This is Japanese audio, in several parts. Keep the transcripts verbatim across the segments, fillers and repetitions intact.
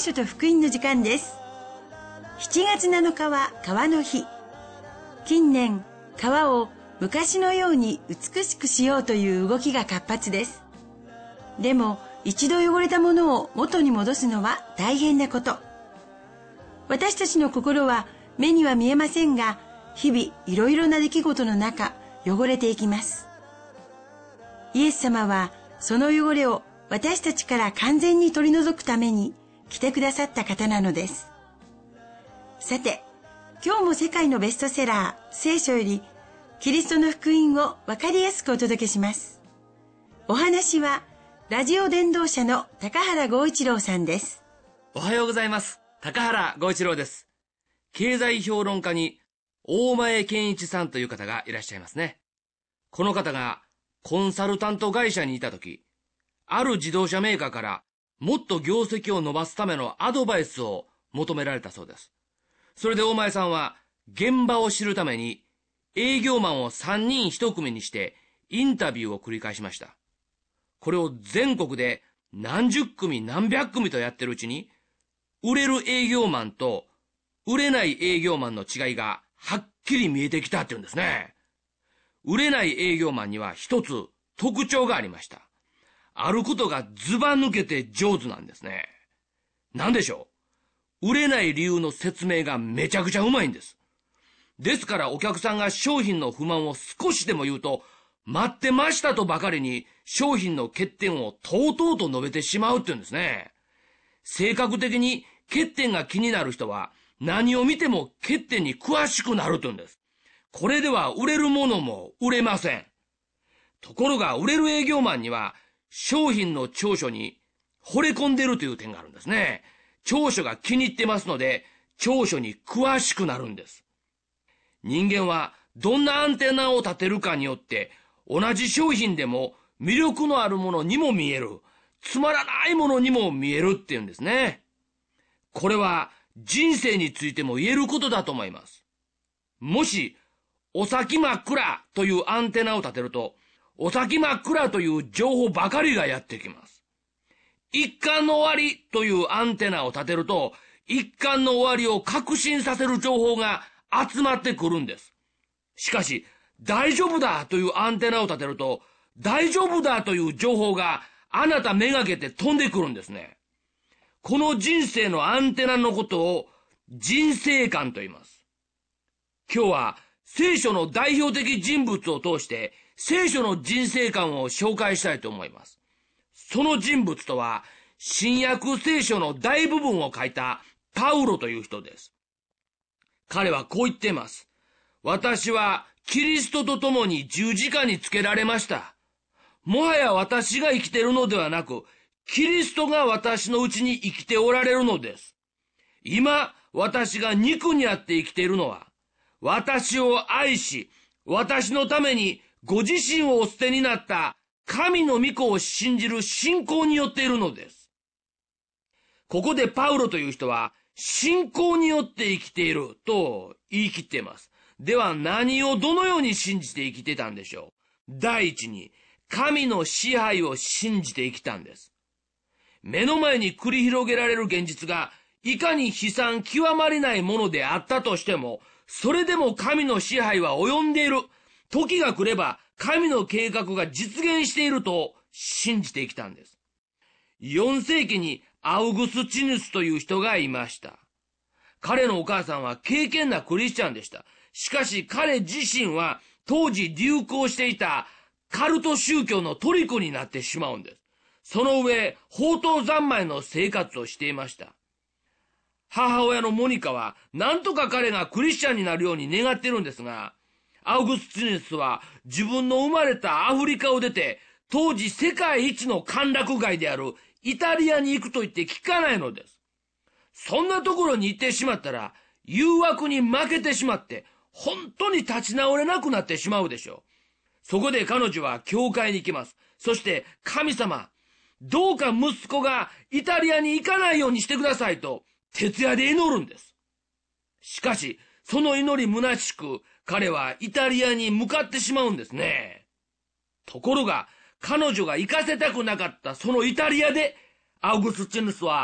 書と福音の時間です。しちがつなのかは川の日。近年、川を昔のように美しくしようという動きが活発です。でも、一度汚れたものを元に戻すのは大変なこと。私たちの心は目には見えませんが、日々いろいろな出来事の中、汚れていきます。イエス様はその汚れを私たちから完全に取り除くために来てくださった方なのです。さて、今日も世界のベストセラー、聖書よりキリストの福音をわかりやすくお届けします。お話はラジオ伝道者の高原剛一郎さんです。 おはようございます。高原剛一郎です。経済評論家に大前健一さんという方がいらっしゃいますね。この方がコンサルタント会社にいたとき、ある自動車メーカーからもっと業績を伸ばすためのアドバイスを求められたそうです。それで大前さんは現場を知るために営業マンをさんにんひと組にしてインタビューを繰り返しました。これを全国で何十組何百組とやってるうちに、売れる営業マンと売れない営業マンの違いがはっきり見えてきたっていうんですね。売れない営業マンには一つ特徴がありました。あることがズバ抜けて上手なんですね。なんでしょう。売れない理由の説明がめちゃくちゃうまいんです。ですからお客さんが商品の不満を少しでも言うと、待ってましたとばかりに商品の欠点をとうとうと述べてしまうっていうんですね。性格的に欠点が気になる人は何を見ても欠点に詳しくなるというんです。これでは売れるものも売れません。ところが売れる営業マンには商品の長所に惚れ込んでいるという点があるんですね。長所が気に入ってますので長所に詳しくなるんです。人間はどんなアンテナを立てるかによって同じ商品でも魅力のあるものにも見える、つまらないものにも見えるっていうんですね。これは人生についても言えることだと思います。もしお先真っ暗というアンテナを立てると、お先真っ暗という情報ばかりがやってきます。一巻の終わりというアンテナを立てると、一巻の終わりを確信させる情報が集まってくるんです。しかし、大丈夫だというアンテナを立てると、大丈夫だという情報があなためがけて飛んでくるんですね。この人生のアンテナのことを人生観と言います。今日は聖書の代表的人物を通して聖書の人生観を紹介したいと思います。その人物とは新約聖書の大部分を書いたパウロという人です。彼はこう言っています。私はキリストと共に十字架につけられました。もはや私が生きているのではなく、キリストが私のうちに生きておられるのです。今、私が肉にあって生きているのは、私を愛し、私のためにご自身をお捨てになった神の御子を信じる信仰によっているのです。ここでパウロという人は、信仰によって生きていると言い切っています。では何をどのように信じて生きてたんでしょう。第一に、神の支配を信じて生きたんです。目の前に繰り広げられる現実が、いかに悲惨極まりないものであったとしても、それでも神の支配は及んでいる。時が来れば神の計画が実現していると信じて生きたんです。よんせいきにアウグスチヌスという人がいました。彼のお母さんは敬虔なクリスチャンでした。しかし彼自身は当時流行していたカルト宗教の虜になってしまうんです。その上、放蕩三昧の生活をしていました。母親のモニカは何とか彼がクリスチャンになるように願っているんですが、アウグスチヌスは自分の生まれたアフリカを出て、当時世界一の歓楽街であるイタリアに行くと言って聞かないのです。そんなところに行ってしまったら、誘惑に負けてしまって、本当に立ち直れなくなってしまうでしょう。そこで彼女は教会に行きます。そして神様、どうか息子がイタリアに行かないようにしてくださいと、徹夜で祈るんです。しかし、その祈り虚しく、彼はイタリアに向かってしまうんですね。ところが、彼女が行かせたくなかったそのイタリアで、アウグスチヌスは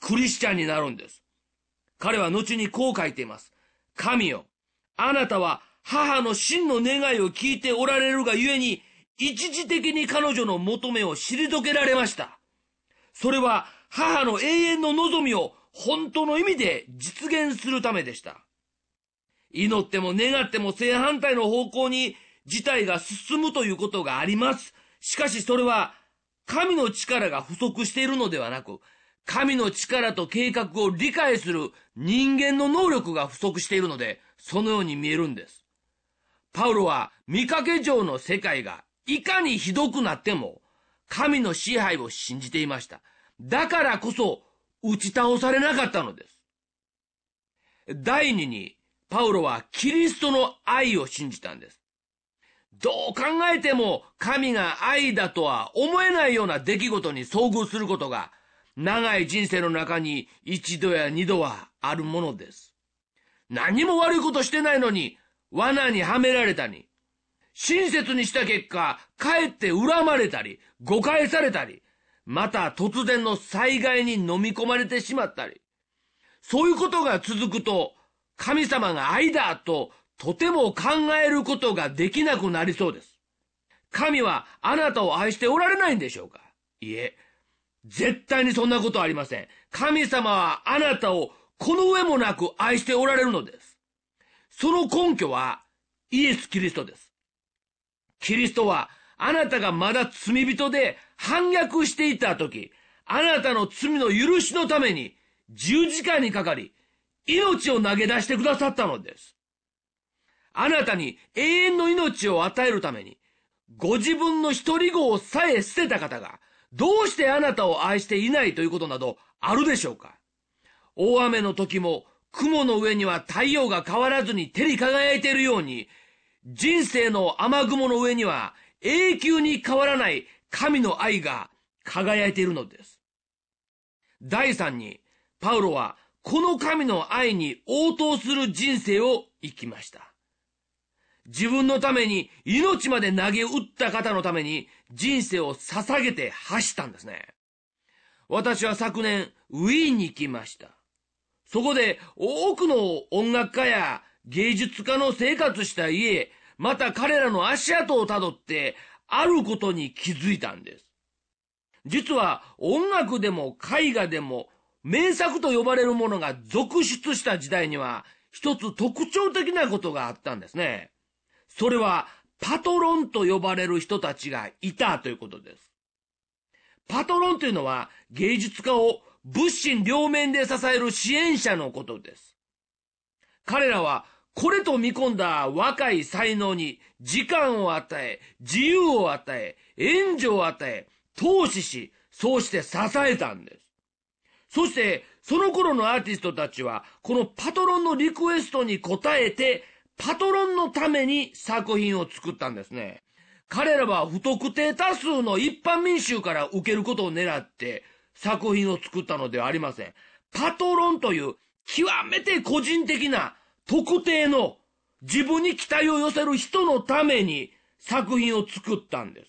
クリスチャンになるんです。彼は後にこう書いています。神よ、あなたは母の真の願いを聞いておられるがゆえに、一時的に彼女の求めを退けられました。それは母の永遠の望みを本当の意味で実現するためでした。祈っても願っても正反対の方向に事態が進むということがあります。しかしそれは神の力が不足しているのではなく、神の力と計画を理解する人間の能力が不足しているので、そのように見えるんです。パウロは見かけ上の世界がいかにひどくなっても神の支配を信じていました。だからこそ打ち倒されなかったのです。第二に、パウロはキリストの愛を信じたんです。どう考えても神が愛だとは思えないような出来事に遭遇することが長い人生の中に一度や二度はあるものです。何も悪いことしてないのに罠にはめられたり、親切にした結果かえって恨まれたり誤解されたり、また突然の災害に飲み込まれてしまったり、そういうことが続くと神様が愛だととても考えることができなくなりそうです。神はあなたを愛しておられないんでしょうか？いえ、絶対にそんなことはありません。神様はあなたをこの上もなく愛しておられるのです。その根拠はイエス・キリストです。キリストはあなたがまだ罪人で反逆していた時、あなたの罪の許しのために十字架にかかり、命を投げ出してくださったのです。あなたに永遠の命を与えるために、ご自分の一人子をさえ捨てた方が、どうしてあなたを愛していないということなどあるでしょうか？大雨の時も雲の上には太陽が変わらずに照り輝いているように、人生の雨雲の上には永久に変わらない神の愛が輝いているのです。第三に、パウロはこの神の愛に応答する人生を生きました。自分のために命まで投げ打った方のために人生を捧げて走ったんですね。私は昨年ウィーンに行きました。そこで多くの音楽家や芸術家の生活した家、また彼らの足跡をたどってあることに気づいたんです。実は音楽でも絵画でも名作と呼ばれるものが続出した時代には一つ特徴的なことがあったんですね。それはパトロンと呼ばれる人たちがいたということです。パトロンというのは芸術家を物心両面で支える支援者のことです。彼らはこれと見込んだ若い才能に時間を与え、自由を与え、援助を与え、投資し、そうして支えたんです。そしてその頃のアーティストたちはこのパトロンのリクエストに応えてパトロンのために作品を作ったんですね。彼らは不特定多数の一般民衆から受けることを狙って作品を作ったのではありません。パトロンという極めて個人的な特定の自分に期待を寄せる人のために作品を作ったんです。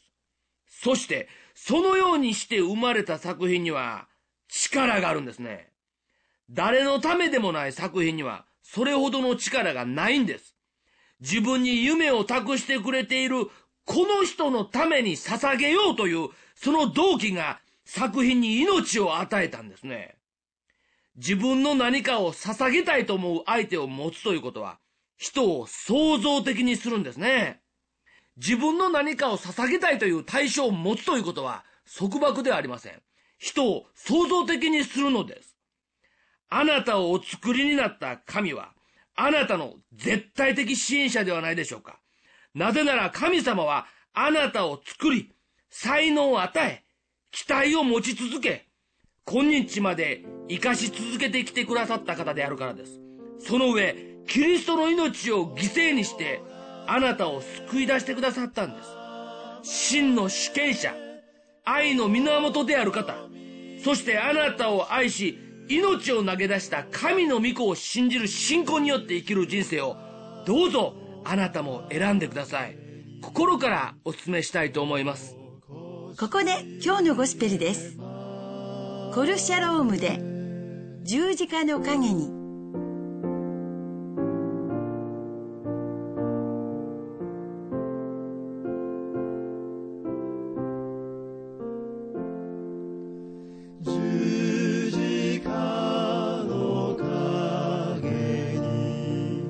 そしてそのようにして生まれた作品には力があるんですね。誰のためでもない作品にはそれほどの力がないんです。自分に夢を託してくれているこの人のために捧げようというその動機が作品に命を与えたんですね。自分の何かを捧げたいと思う相手を持つということは人を創造的にするんですね。自分の何かを捧げたいという対象を持つということは束縛ではありません。人を創造的にするのです。あなたをお作りになった神はあなたの絶対的支援者ではないでしょうか。なぜなら神様はあなたを作り、才能を与え、期待を持ち続け、今日まで生かし続けてきてくださった方であるからです。その上、キリストの命を犠牲にしてあなたを救い出してくださったんです。真の主権者、愛の源である方、そしてあなたを愛し命を投げ出した神の御子を信じる信仰によって生きる人生をどうぞあなたも選んでください。心からお勧めしたいと思います。 ここで今日のゴスペルです。コルシャロームで十字架の陰に。 十字架の陰に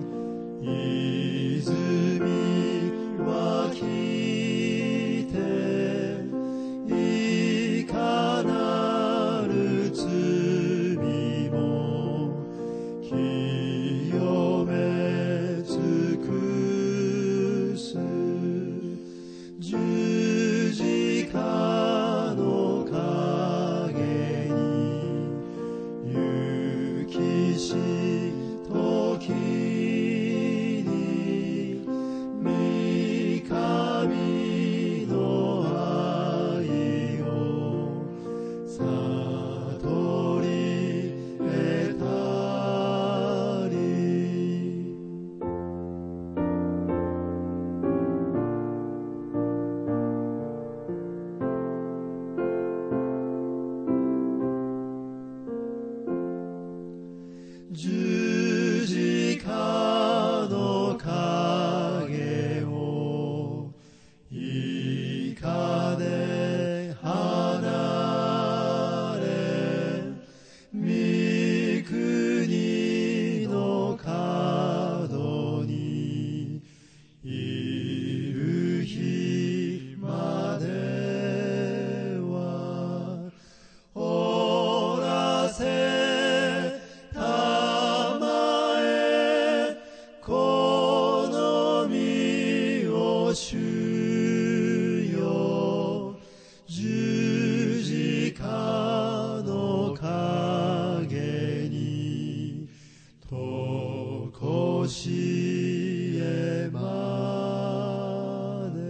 泉湧きて、いかなる罪も清め尽くす。十字架の陰に行きし時に、御神の愛を悟り得たり。十字架の影をいかで離れ、御国の角にいる日までは、おらせたまえこの身を主よ。十字架の陰にとこしえまで。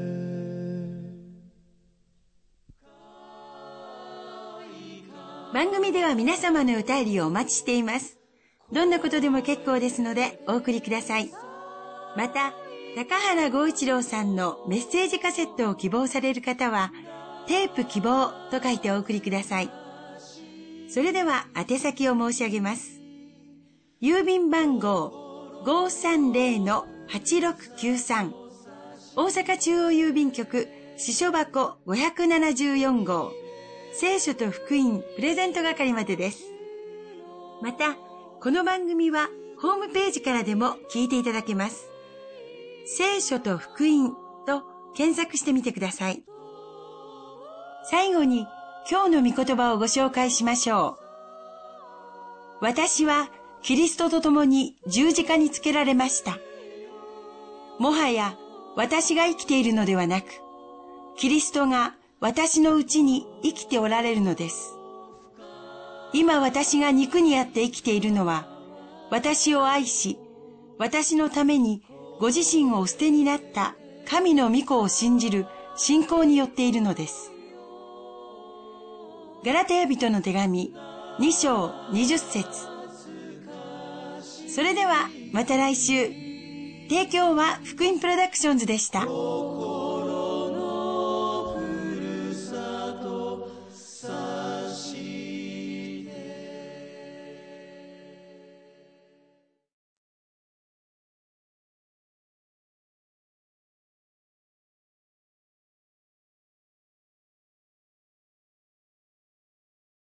番組では皆様のお便りをお待ちしています。どんなことでも結構ですのでお送りください。また、高原剛一郎さんのメッセージカセットを希望される方は、テープ希望と書いてお送りください。それでは宛先を申し上げます。郵便番号 ごーさんぜろのはちろくきゅうさん、大阪中央郵便局支所箱ごひゃくななじゅうよん号、聖書と福音プレゼント係までです。また、この番組はホームページからでも聞いていただけます。聖書と福音と検索してみてください。最後に今日の御言葉をご紹介しましょう。私はキリストと共に十字架につけられました。もはや私が生きているのではなく、キリストが私のうちに生きておられるのです。今私が肉にあって生きているのは、私を愛し、私のためにご自身をお捨てになった神の御子を信じる信仰によっているのです。ガラテヤ人の手紙に章にじゅっ節。それではまた来週。提供は福音プロダクションズでした。